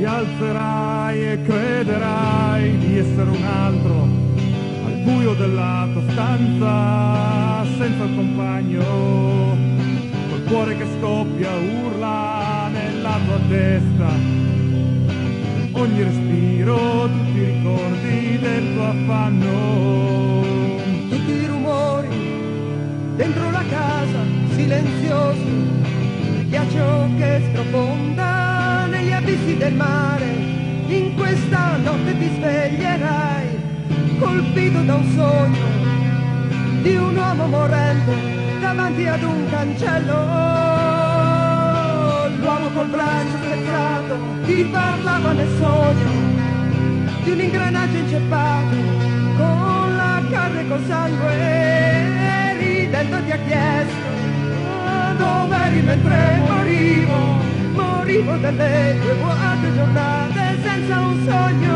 alzerai e crederai di essere un altro al buio della tua stanza senza il compagno, col cuore che scoppia urla nella tua testa, ogni respiro tutti i ricordi del tuo affanno, tutti i rumori dentro la casa silenziosi, ghiaccio che sprofonda negli abissi del mare. In questa notte ti sveglierai colpito da un sogno di un uomo morente davanti ad un cancello. L'uomo col braccio spezzato ti parlava nel sogno di un ingranaggio inceppato con la carne e col sangue, e ridendo ti ha chiesto dov'eri mentre morivo delle tue vuote giornate senza un sogno.